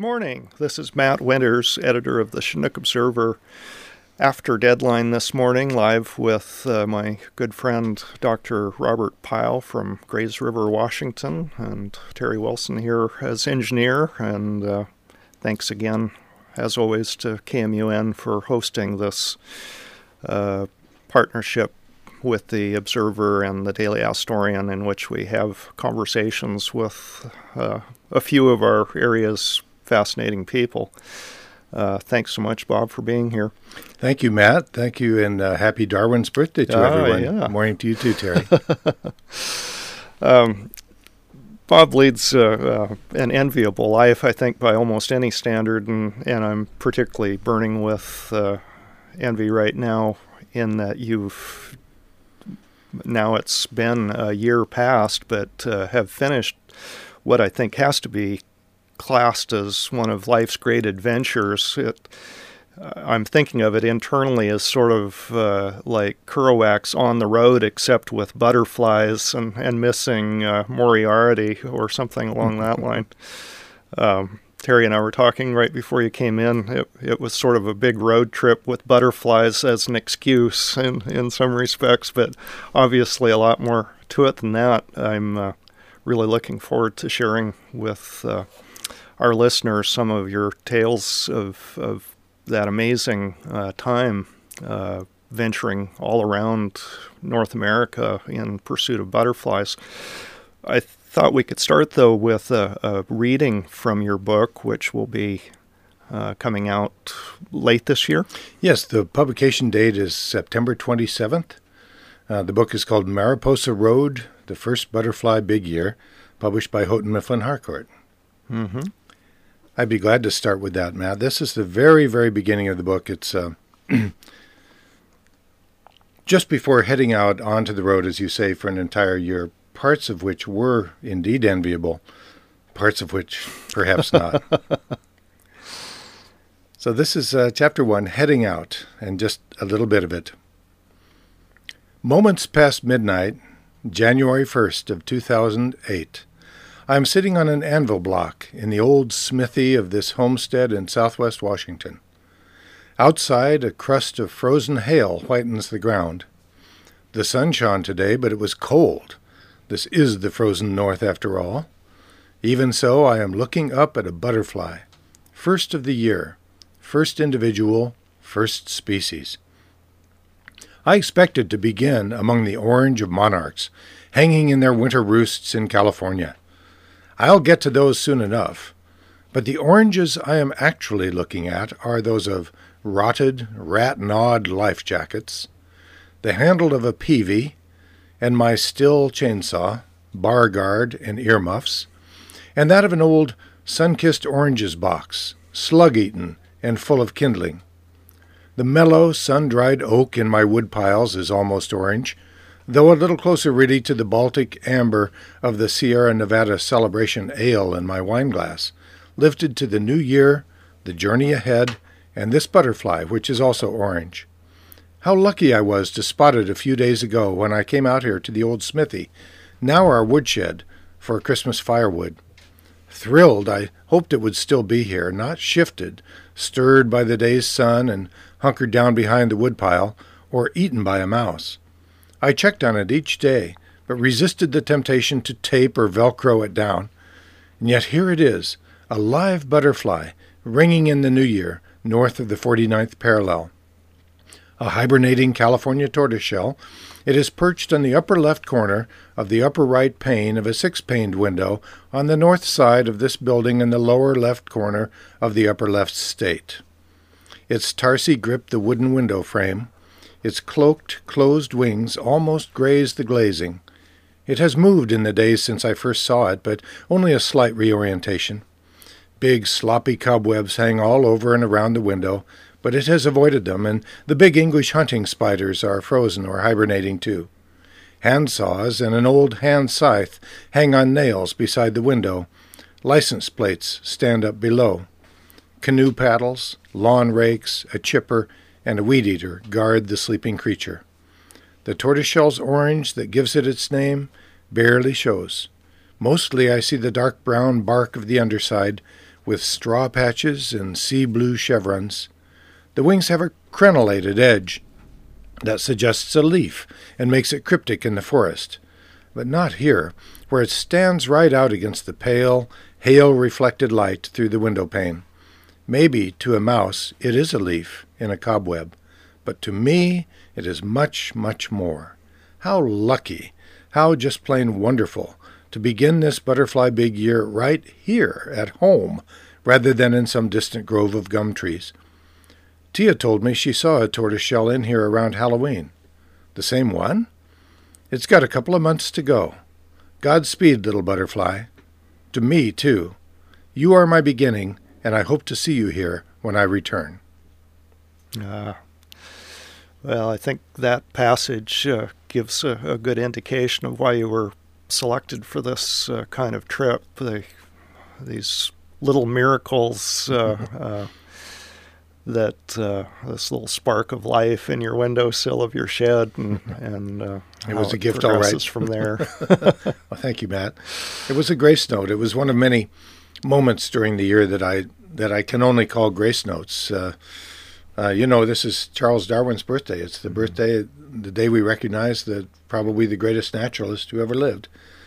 morning. This is Matt Winters, editor of the Chinook Observer. After deadline this morning, live with my good friend Dr. Robert Pyle from Grays River, Washington, and Terry Wilson here as engineer. And thanks again, as always, to KMUN for hosting this partnership with the Observer and the Daily Astorian, in which we have conversations with a few of our area's fascinating people. Thanks so much, Bob, for being here. Thank you, Matt. Thank you, and happy Darwin's birthday to everyone. Yeah. Morning to you too, Terry. Bob leads an enviable life, I think, by almost any standard, and I'm particularly burning with envy right now in that now it's been a year past, but have finished what I think has to be classed as one of life's great adventures. I'm thinking of it internally as sort of like Kerouac's On the Road, except with butterflies and missing Moriarty or something along that line. Terry and I were talking right before you came in. It was sort of a big road trip with butterflies as an excuse in some respects, but obviously a lot more to it than that. I'm really looking forward to sharing with our listeners some of your tales of that amazing time venturing all around North America in pursuit of butterflies. I thought we could start, though, with a reading from your book, which will be coming out late this year. Yes, the publication date is September 27th. The book is called Mariposa Road, The First Butterfly Big Year, published by Houghton Mifflin Harcourt. Mm-hmm. I'd be glad to start with that, Matt. This is the very, very beginning of the book. It's just before heading out onto the road, as you say, for an entire year, parts of which were indeed enviable, parts of which perhaps not. So this is Chapter 1, Heading Out, and just a little bit of it. Moments past midnight, January 1st of 2008. I am sitting on an anvil block in the old smithy of this homestead in southwest Washington. Outside, a crust of frozen hail whitens the ground. The sun shone today, but it was cold. This is the frozen north, after all. Even so, I am looking up at a butterfly. First of the year. First individual. First species. I expected to begin among the orange of monarchs, hanging in their winter roosts in California. I'll get to those soon enough. But the oranges I am actually looking at are those of rotted, rat-gnawed life jackets, the handle of a peavey, and my Stihl chainsaw, bar guard, and earmuffs, and that of an old sun-kissed oranges box, slug-eaten and full of kindling. The mellow, sun-dried oak in my wood piles is almost orange, though a little closer really to the Baltic amber of the Sierra Nevada Celebration Ale in my wineglass, lifted to the new year, the journey ahead, and this butterfly, which is also orange. How lucky I was to spot it a few days ago when I came out here to the old smithy, now our woodshed, for Christmas firewood. Thrilled, I hoped it would still be here, not shifted, stirred by the day's sun and hunkered down behind the woodpile, or eaten by a mouse. I checked on it each day, but resisted the temptation to tape or Velcro it down. And yet here it is, a live butterfly, ringing in the new year, north of the 49th parallel. A hibernating California tortoiseshell, it is perched on the upper left corner of the upper right pane of a six-paned window on the north side of this building in the lower left corner of the upper left state. Its tarsi grip the wooden window frame. Its cloaked, closed wings almost graze the glazing. It has moved in the days since I first saw it, but only a slight reorientation. Big, sloppy cobwebs hang all over and around the window, but it has avoided them, and the big English hunting spiders are frozen or hibernating too. Hand saws and an old hand scythe hang on nails beside the window. License plates stand up below. Canoe paddles, lawn rakes, a chipper, and a weed-eater guard the sleeping creature. The tortoiseshell's orange that gives it its name barely shows. Mostly I see the dark brown bark of the underside, with straw patches and sea blue chevrons. The wings have a crenellated edge that suggests a leaf and makes it cryptic in the forest. But not here, where it stands right out against the pale, hail-reflected light through the window pane. Maybe to a mouse it is a leaf in a cobweb, but to me it is much, much more. How lucky, how just plain wonderful, to begin this butterfly big year right here at home, rather than in some distant grove of gum trees. Tia told me she saw a tortoiseshell in here around Halloween. The same one? It's got a couple of months to go. Godspeed, little butterfly. To me, too. You are my beginning, and I hope to see you here when I return. Well, I think that passage gives a good indication of why you were selected for this kind of trip. These little miracles that this little spark of life in your windowsill of your shed, and it was a gift, all right, from there. Well, thank you, Matt. It was a grace note. It was one of many moments during the year that I can only call grace notes. This is Charles Darwin's birthday. It's the birthday, the day we recognize probably the greatest naturalist who ever lived.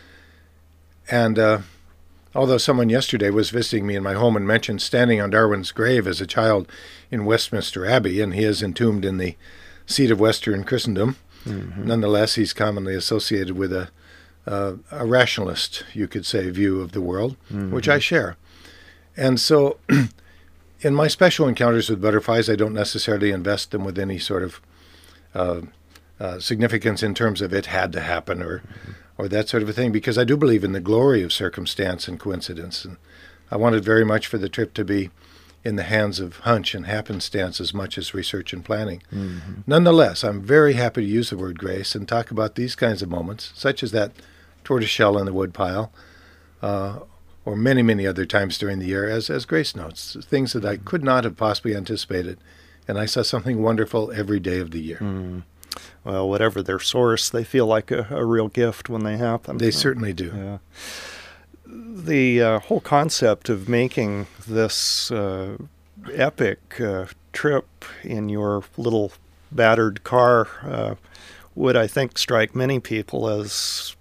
And although someone yesterday was visiting me in my home and mentioned standing on Darwin's grave as a child in Westminster Abbey, and he is entombed in the seat of Western Christendom, nonetheless, he's commonly associated with a rationalist, you could say, view of the world, which I share. And so in my special encounters with butterflies, I don't necessarily invest them with any sort of significance in terms of it had to happen or that sort of a thing, because I do believe in the glory of circumstance and coincidence. And I wanted very much for the trip to be in the hands of hunch and happenstance as much as research and planning. Nonetheless, I'm very happy to use the word grace and talk about these kinds of moments, such as that tortoiseshell in the woodpile, or many, many other times during the year as grace notes, things that I could not have possibly anticipated. And I saw something wonderful every day of the year. Well, whatever their source, they feel like a real gift when they happen. They certainly do. Yeah. The whole concept of making this epic trip in your little battered car would, I think, strike many people as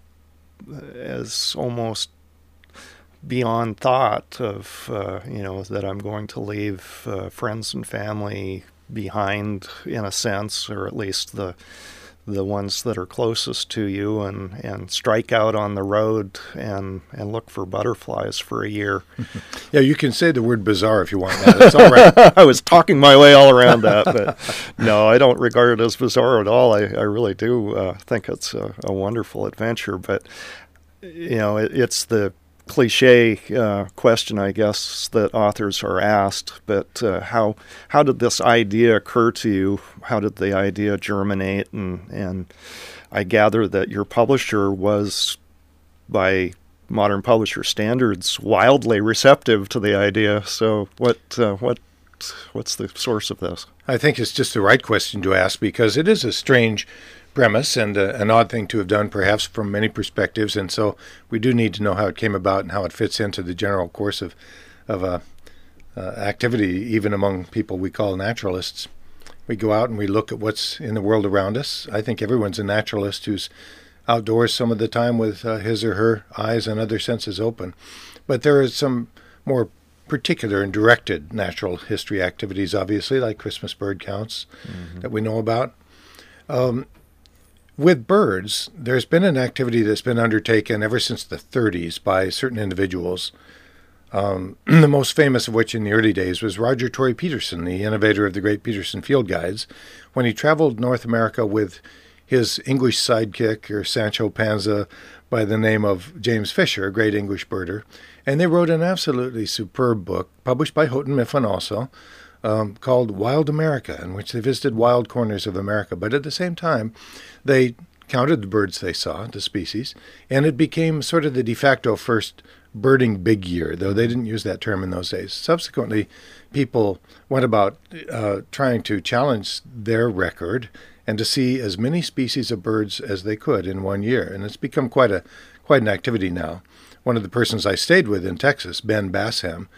almost beyond thought of, that I'm going to leave friends and family behind, in a sense, or at least the ones that are closest to you, and strike out on the road and look for butterflies for a year. Yeah, you can say the word bizarre if you want that. It's all right. I was talking my way all around that, but no, I don't regard it as bizarre at all. I really do think it's a wonderful adventure, but it's the cliche question, I guess, that authors are asked, but how did this idea occur to you? How did the idea germinate? And I gather that your publisher was, by modern publisher standards, wildly receptive to the idea. So what's the source of this? I think it's just the right question to ask, because it is a strange premise and an odd thing to have done, perhaps, from many perspectives, and so we do need to know how it came about and how it fits into the general course of activity, even among people we call naturalists. We go out and we look at what's in the world around us. I think everyone's a naturalist who's outdoors some of the time with his or her eyes and other senses open, but there are some more particular and directed natural history activities, obviously, like Christmas bird counts that we know about. With birds, there's been an activity that's been undertaken ever since the 30s by certain individuals, the most famous of which in the early days was Roger Tory Peterson, the innovator of the Great Peterson Field Guides, when he traveled North America with his English sidekick, or Sancho Panza, by the name of James Fisher, a great English birder. And they wrote an absolutely superb book, published by Houghton Mifflin also, called Wild America, in which they visited wild corners of America. But at the same time, they counted the birds they saw, the species, and it became sort of the de facto first birding big year, though they didn't use that term in those days. Subsequently, people went about trying to challenge their record and to see as many species of birds as they could in 1 year. And it's become quite an activity now. One of the persons I stayed with in Texas, Ben Bassham,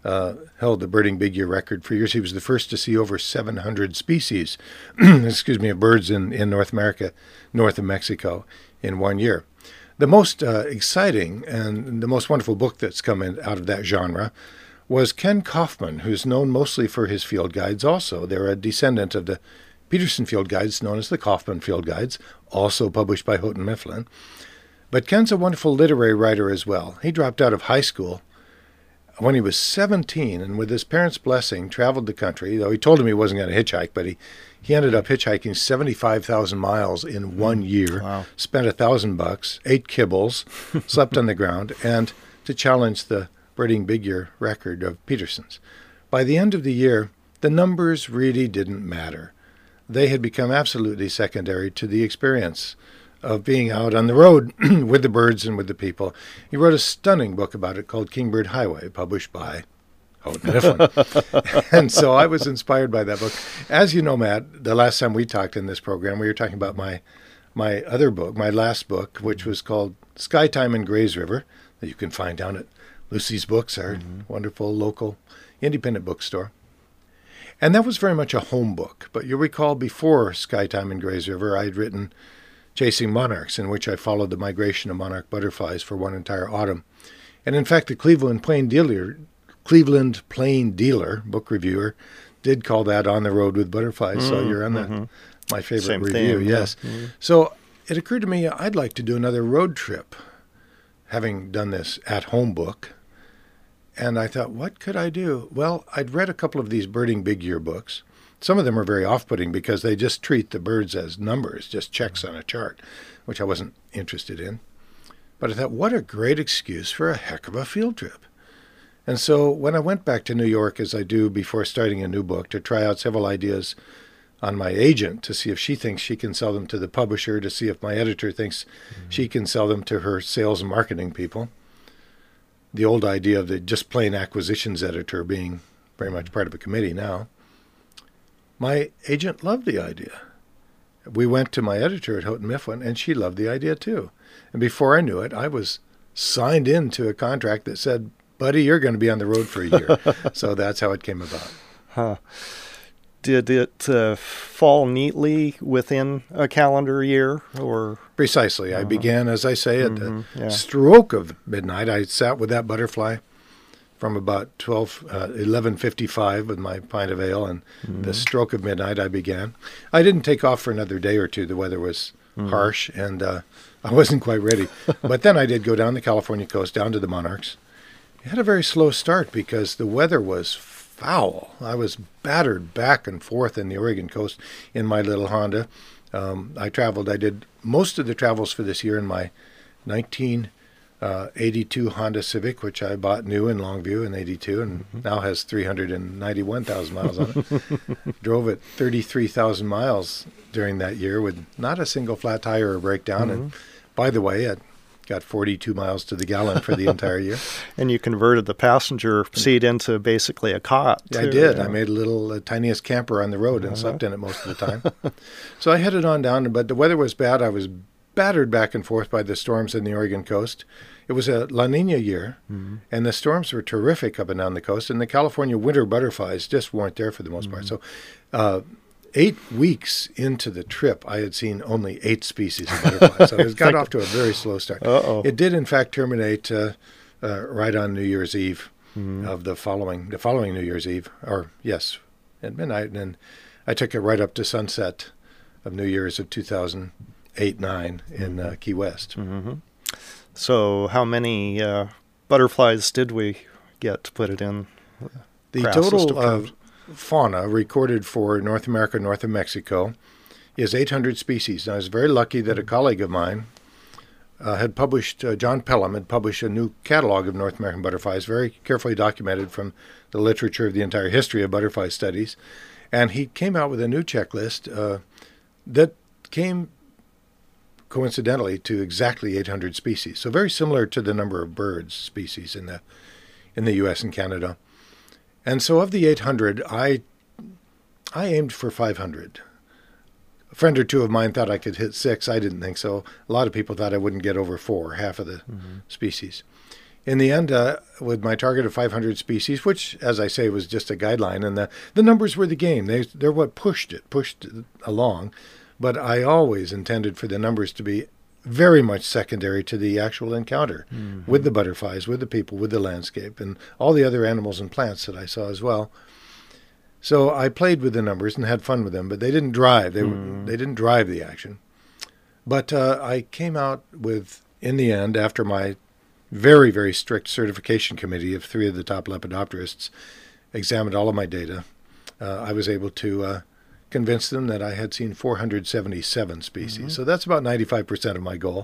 held the birding big year record for years. He was the first to see over 700 species, of birds in North America, north of Mexico, in 1 year. The most exciting and the most wonderful book that's come out of that genre was Ken Kaufman, who's known mostly for his field guides also. They're a descendant of the Peterson Field Guides, known as the Kaufman Field Guides, also published by Houghton Mifflin. But Ken's a wonderful literary writer as well. He dropped out of high school when he was 17, and with his parents' blessing, traveled the country, though he told him he wasn't going to hitchhike, but he ended up hitchhiking 75,000 miles in 1 year, Wow. spent $1,000, ate kibbles, slept on the ground, and to challenge the birding big year record of Peterson's. By the end of the year, the numbers really didn't matter. They had become absolutely secondary to the experience of being out on the road with the birds and with the people. He wrote a stunning book about it called Kingbird Highway, published by Houghton Mifflin. And so I was inspired by that book. As you know, Matt, the last time we talked in this program, we were talking about my other book, my last book, which was called Skytime in Grays River, that you can find down at Lucy's Books, our wonderful local independent bookstore. And that was very much a home book. But you'll recall before Skytime in Grays River, I had written Chasing Monarchs, in which I followed the migration of monarch butterflies for one entire autumn. And in fact, the Cleveland Plain Dealer book reviewer did call that On the Road with Butterflies. So you're on that, my favorite Same review, theme, yes. yeah. So it occurred to me I'd like to do another road trip, having done this at-home book. And I thought, what could I do? Well, I'd read a couple of these birding big year books. Some of them are very off-putting because they just treat the birds as numbers, just checks on a chart, which I wasn't interested in. But I thought, what a great excuse for a heck of a field trip. And so when I went back to New York, as I do before starting a new book, to try out several ideas on my agent to see if she thinks she can sell them to the publisher, to see if my editor thinks she can sell them to her sales and marketing people. The old idea of the just plain acquisitions editor being very much part of a committee now. My agent loved the idea. We went to my editor at Houghton Mifflin, and she loved the idea too. And before I knew it, I was signed into a contract that said, buddy, you're going to be on the road for a year. So that's how it came about. Huh. Did it fall neatly within a calendar year, or? Precisely. I began, as I say, at the yeah. stroke of midnight. I sat with that butterfly from about 11:55 with my pint of ale, and the stroke of midnight I began. I didn't take off for another day or two. The weather was harsh, and I wasn't quite ready. But then I did go down the California coast, down to the monarchs. It had a very slow start because the weather was foul. I was battered back and forth in the Oregon coast in my little Honda. I did most of the travels for this year in my 1982 Honda Civic, which I bought new in Longview in 82 and now has 391,000 miles on it. Drove it 33,000 miles during that year with not a single flat tire or breakdown. And by the way, it got 42 miles to the gallon for the entire year. And you converted the passenger seat into basically a cot. I did. Yeah. I made a little tiniest camper on the road and slept in it most of the time. So I headed on down, but the weather was bad. I was battered back and forth by the storms in the Oregon coast. It was a La Nina year, and the storms were terrific up and down the coast, and the California winter butterflies just weren't there for the most part. So 8 weeks into the trip, I had seen only 8 species of butterflies. So it got off to a very slow start. It did, in fact, terminate right on New Year's Eve of the following New Year's Eve, or yes, at midnight. And I took it right up to sunset of New Year's of 2008-9 in Key West. So how many butterflies did we get to put it in? The total fauna recorded for North America, north of Mexico, is 800 species. And I was very lucky that a colleague of mine had published, John Pelham had published a new catalog of North American butterflies, very carefully documented from the literature of the entire history of butterfly studies. And he came out with a new checklist that came coincidentally to exactly 800 species. So very similar to the number of birds species in the U.S. and Canada. And so of the 800, I aimed for 500. A friend or two of mine thought I could hit 6. I didn't think so. A lot of people thought I wouldn't get over 4, half of the species. in the end, with my target of 500 species, which, as I say, was just a guideline, and the numbers were the game. They're what pushed it along. But I always intended for the numbers to be very much secondary to the actual encounter with the butterflies, with the people, with the landscape, and all the other animals and plants that I saw as well. So I played with the numbers and had fun with them, but they didn't drive. They didn't drive the action. But I came out with, in the end, after my very, very strict certification committee of 3 of the top lepidopterists examined all of my data, I was able to convince them that I had seen 477 species. So that's about 95% of my goal.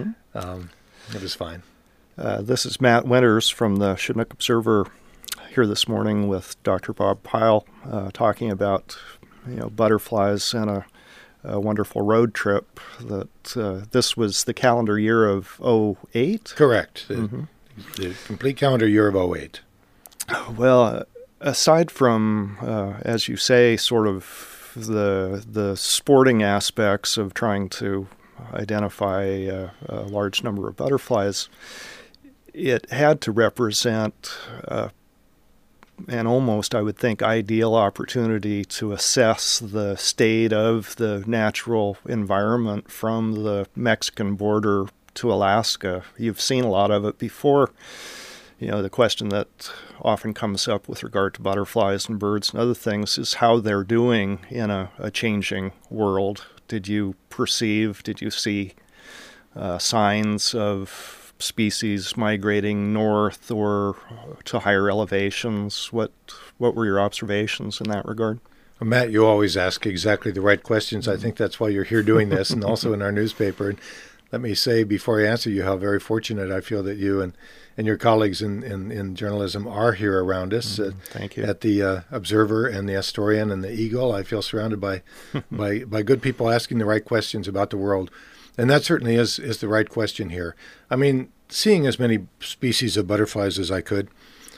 It was fine. This is Matt Winters from the Chinook Observer here this morning with Dr. Bob Pyle talking about butterflies and a wonderful road trip. That this was the calendar year of 08? Correct. The complete calendar year of 08. Well, aside from, as you say, sort of the sporting aspects of trying to identify a large number of butterflies, it had to represent an almost, I would think, ideal opportunity to assess the state of the natural environment from the Mexican border to Alaska. You've seen a lot of it before. The question that often comes up with regard to butterflies and birds and other things is how they're doing in a changing world. Did you see signs of species migrating north or to higher elevations? What were your observations in that regard? Well, Matt, you always ask exactly the right questions. I think that's why you're here doing this, and also in our newspaper. And let me say before I answer you how very fortunate I feel that you and your colleagues in journalism are here around us. Thank you. At the Observer and the Astorian and the Eagle, I feel surrounded by by good people asking the right questions about the world. And that certainly is the right question here. I mean, seeing as many species of butterflies as I could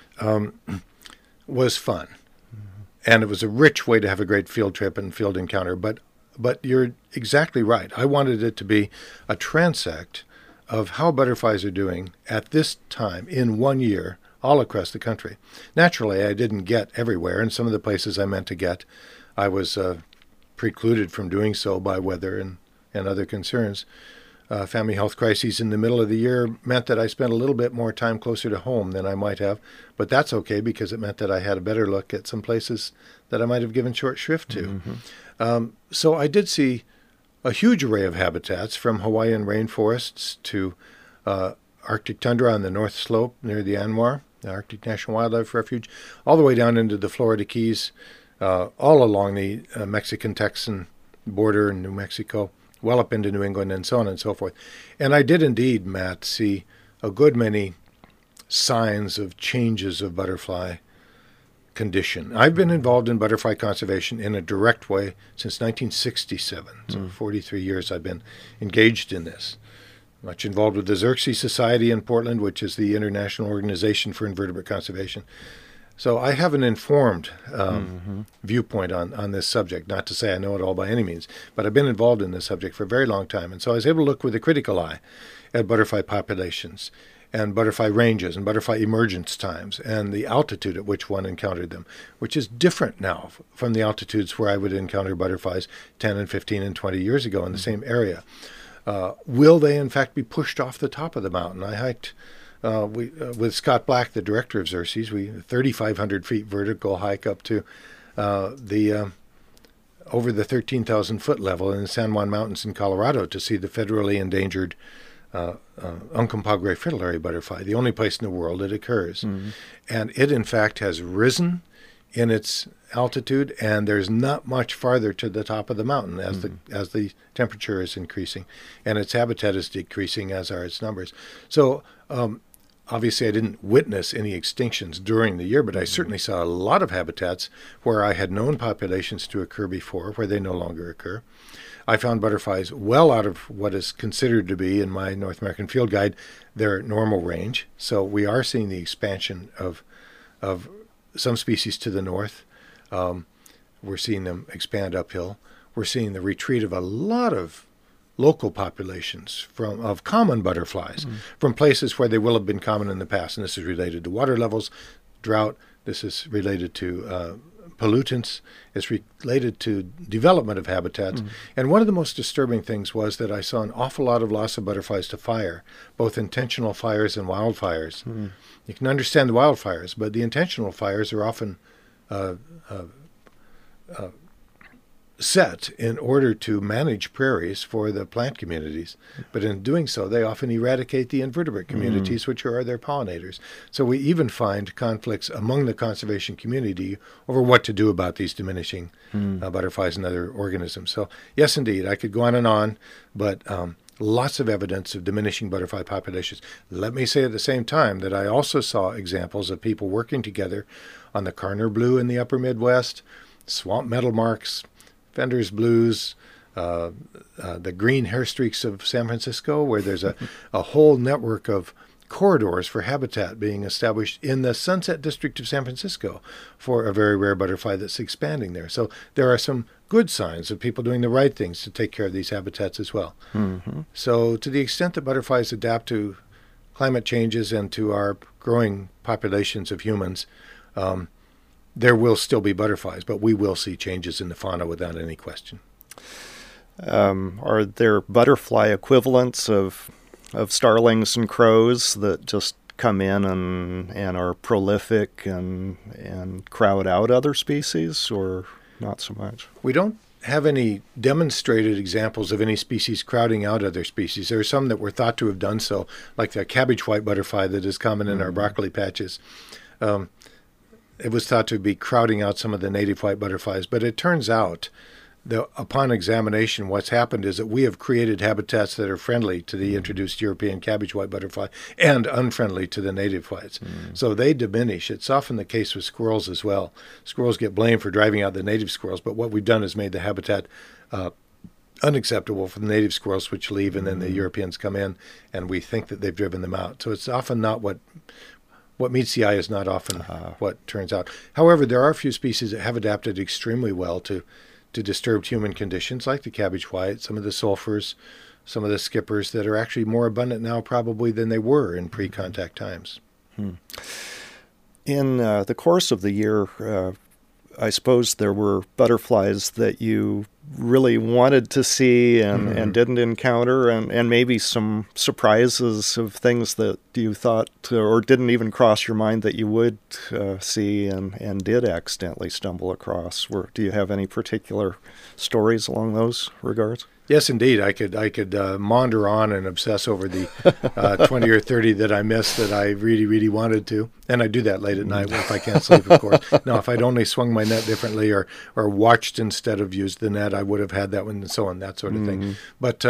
was fun. And it was a rich way to have a great field trip and field encounter. But you're exactly right. I wanted it to be a transect of how butterflies are doing at this time in 1 year all across the country. Naturally, I didn't get everywhere, and some of the places I meant to get, I was precluded from doing so by weather and other concerns. Family health crises in the middle of the year meant that I spent a little bit more time closer to home than I might have, but that's okay because it meant that I had a better look at some places that I might have given short shrift to. So I did see a huge array of habitats, from Hawaiian rainforests to Arctic tundra on the North Slope near the ANWR, the Arctic National Wildlife Refuge, all the way down into the Florida Keys, all along the Mexican-Texan border in New Mexico, well up into New England, and so on and so forth. And I did indeed, Matt, see a good many signs of changes of butterfly condition. I've been involved in butterfly conservation in a direct way since 1967. So 43 years I've been engaged in this. Much involved with the Xerces Society in Portland, which is the International Organization for Invertebrate Conservation. So I have an informed viewpoint on this subject. Not to say I know it all by any means, but I've been involved in this subject for a very long time. And so I was able to look with a critical eye at butterfly populations and butterfly ranges and butterfly emergence times and the altitude at which one encountered them, which is different now from the altitudes where I would encounter butterflies 10 and 15 and 20 years ago in the same area. Will they, in fact, be pushed off the top of the mountain? I hiked with Scott Black, the director of Xerces, 3,500 feet vertical hike up to over the 13,000-foot level in the San Juan Mountains in Colorado to see the federally endangered Uncompahgre fritillary butterfly, the only place in the world it occurs. And it, in fact, has risen in its altitude, and there's not much farther to the top of the mountain as the temperature is increasing, and its habitat is decreasing, as are its numbers. So obviously I didn't witness any extinctions during the year, but I certainly saw a lot of habitats where I had known populations to occur before, where they no longer occur. I found butterflies well out of what is considered to be, in my North American Field Guide, their normal range. So we are seeing the expansion of some species to the north. We're seeing them expand uphill. We're seeing the retreat of a lot of local populations of common butterflies from places where they will have been common in the past. And this is related to water levels, drought. This is related to pollutants. It's related to development of habitats. And one of the most disturbing things was that I saw an awful lot of loss of butterflies to fire, both intentional fires and wildfires. You can understand the wildfires, but the intentional fires are often set in order to manage prairies for the plant communities. But in doing so, they often eradicate the invertebrate communities, which are their pollinators. So we even find conflicts among the conservation community over what to do about these diminishing butterflies and other organisms. So yes, indeed, I could go on, but lots of evidence of diminishing butterfly populations. Let me say at the same time that I also saw examples of people working together on the Carner blue in the upper Midwest, swamp meadowlarks, Fender's blues, the green hair streaks of San Francisco, where there's a whole network of corridors for habitat being established in the Sunset District of San Francisco for a very rare butterfly that's expanding there. So there are some good signs of people doing the right things to take care of these habitats as well. So to the extent that butterflies adapt to climate changes and to our growing populations of humans, there will still be butterflies, but we will see changes in the fauna without any question. Are there butterfly equivalents of starlings and crows that just come in and are prolific and crowd out other species, or not so much? We don't have any demonstrated examples of any species crowding out other species. There are some that were thought to have done so, like the cabbage white butterfly that is common in our broccoli patches. It was thought to be crowding out some of the native white butterflies, but it turns out that upon examination, what's happened is that we have created habitats that are friendly to the introduced European cabbage white butterfly and unfriendly to the native whites. So they diminish. It's often the case with squirrels as well. Squirrels get blamed for driving out the native squirrels, but what we've done is made the habitat unacceptable for the native squirrels, which leave, and then the Europeans come in, and we think that they've driven them out. So it's often not what meets the eye is not often what turns out. However, there are a few species that have adapted extremely well to disturbed human conditions, like the cabbage white, some of the sulfurs, some of the skippers that are actually more abundant now probably than they were in pre-contact times. In the course of the year, I suppose there were butterflies that you really wanted to see and didn't encounter, and maybe some surprises of things that you thought or didn't even cross your mind that you would see and did accidentally stumble across. Do you have any particular stories along those regards? Yes, indeed. I could maunder on and obsess over the 20 or 30 that I missed that I really, really wanted to. And I do that late at night if I can't sleep, of course. Now, if I'd only swung my net differently or watched instead of used the net, I would have had that one and so on, that sort of thing. But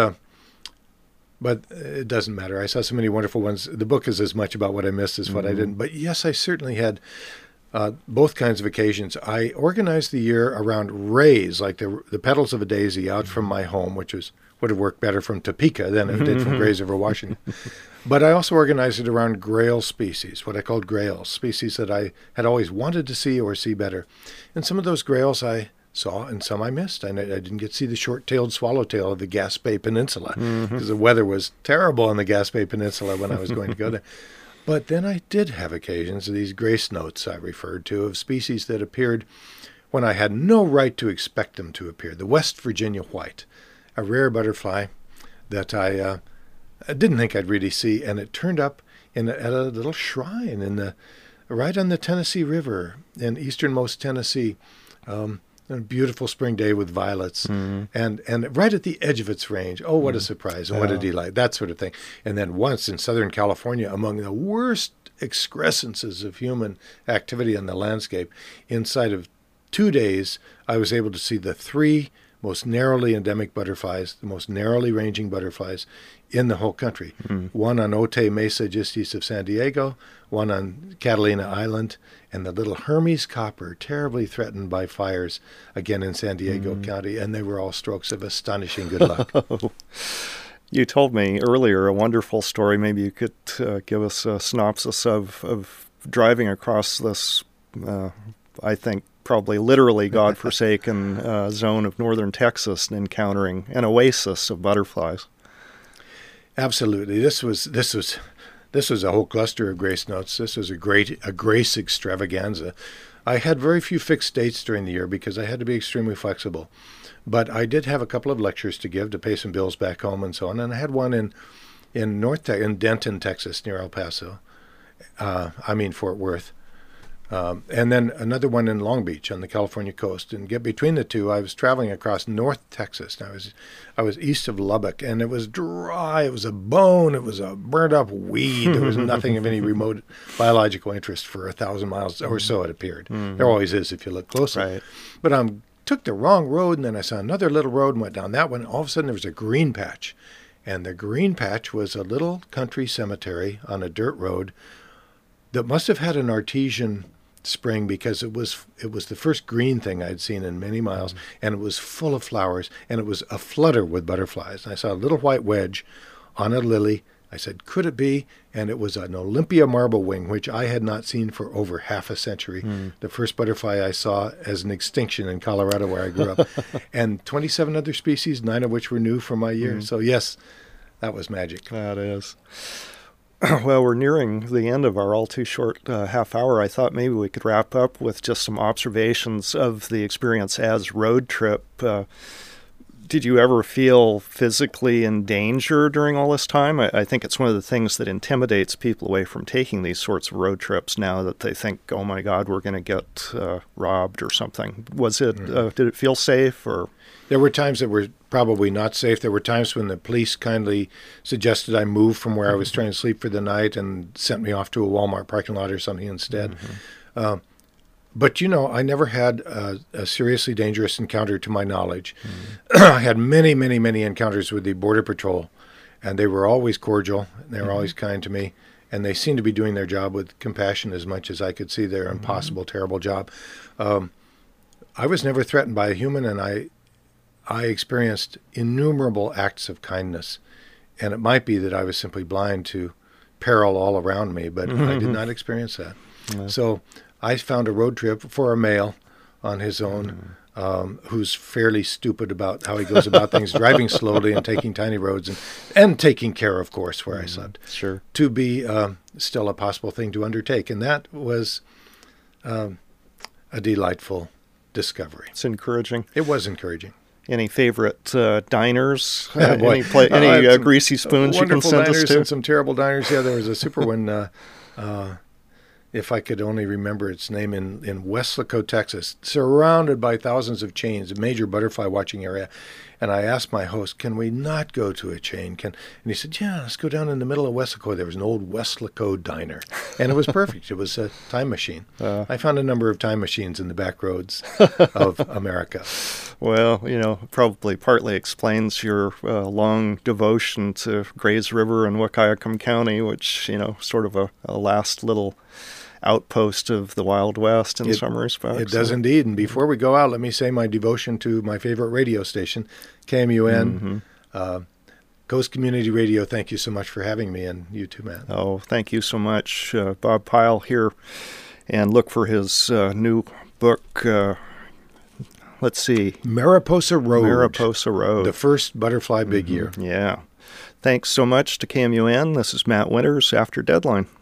it doesn't matter. I saw so many wonderful ones. The book is as much about what I missed as what I didn't. But yes, I certainly had both kinds of occasions. I organized the year around rays, like the petals of a daisy, out from my home, which would have worked better from Topeka than it did from Grays River, Washington. But I also organized it around grail species, what I called grails, species that I had always wanted to see or see better. And some of those grails I saw, and some I missed. I didn't get to see the short-tailed swallowtail of the Gaspé Peninsula because the weather was terrible on the Gaspé Peninsula when I was going to go there. But then I did have occasions of these grace notes I referred to of species that appeared when I had no right to expect them to appear. The West Virginia white, a rare butterfly that I didn't think I'd really see, and it turned up at a little shrine right on the Tennessee River in easternmost Tennessee. A beautiful spring day with violets, and right at the edge of its range. Oh, what a surprise and what a delight, that sort of thing. And then once in Southern California, among the worst excrescences of human activity on the landscape, inside of 2 days, I was able to see the 3 most narrowly endemic butterflies, the most narrowly ranging butterflies in the whole country. One on Otay Mesa just east of San Diego, one on Catalina Island, and the little Hermes copper, terribly threatened by fires, again in San Diego County, and they were all strokes of astonishing good luck. You told me earlier a wonderful story. Maybe you could give us a synopsis of driving across this, I think, probably literally godforsaken zone of northern Texas and encountering an oasis of butterflies. Absolutely. This was a whole cluster of grace notes. This was a grace extravaganza. I had very few fixed dates during the year because I had to be extremely flexible. But I did have a couple of lectures to give to pay some bills back home and so on. And I had one in Denton, Texas, near El Paso. Fort Worth. And then another one in Long Beach on the California coast. And between the two, I was traveling across North Texas. And I was east of Lubbock, and it was dry. It was a bone. It was a burnt-up weed. There was nothing of any remote biological interest for 1,000 miles or so, it appeared. Mm-hmm. There always is if you look closely. Right. But I took the wrong road, and then I saw another little road and went down that one. All of a sudden, there was a green patch. And the green patch was a little country cemetery on a dirt road that must have had an artesian spring because it was the first green thing I'd seen in many miles, and it was full of flowers, and it was aflutter with butterflies. And I saw a little white wedge on a lily. I said, could it be? And it was an Olympia marble wing, which I had not seen for over half a century. The first butterfly I saw as an extinction in Colorado, where I grew up. And 27 other species, 9 of which were new for my year. So yes, that was magic. That is. Well, we're nearing the end of our all-too-short half hour. I thought maybe we could wrap up with just some observations of the experience as road trip. Did you ever feel physically in danger during all this time? I think it's one of the things that intimidates people away from taking these sorts of road trips now, that they think, oh my God, we're going to get robbed or something. Was it, did it feel safe? Or? There were times that were probably not safe. There were times when the police kindly suggested I move from where I was trying to sleep for the night and sent me off to a Walmart parking lot or something instead. But, I never had a seriously dangerous encounter to my knowledge. I had many, many, many encounters with the Border Patrol, and they were always cordial. They were always kind to me, and they seemed to be doing their job with compassion as much as I could see their impossible, terrible job. I was never threatened by a human, and I experienced innumerable acts of kindness, and it might be that I was simply blind to peril all around me, but I did not experience that. So I found a road trip for a male on his own, who's fairly stupid about how he goes about things, driving slowly and taking tiny roads and taking care, of course, where I slept. Sure. To be still a possible thing to undertake. And that was a delightful discovery. It's encouraging. It was encouraging. Any favorite diners? Any greasy spoons you can send us to? And some terrible diners. Yeah, there was a super one. If I could only remember its name, in Weslaco, Texas, surrounded by thousands of chains, a major butterfly watching area. And I asked my host, can we not go to a chain? And he said, yeah, let's go down in the middle of Weslaco. There was an old Weslaco diner, and it was perfect. It was a time machine. I found a number of time machines in the back roads of America. Well, probably partly explains your long devotion to Grays River and Wahkiakum County, which, sort of a last little outpost of the Wild West in some respects. It does indeed. And before we go out, let me say my devotion to my favorite radio station, KMUN, Coast Community Radio. Thank you so much for having me, and you too, Matt. Oh, thank you so much. Bob Pyle here, and look for his new book, let's see. Mariposa Road. Mariposa Road. The first butterfly big year. Yeah. Thanks so much to KMUN. This is Matt Winters, After Deadline.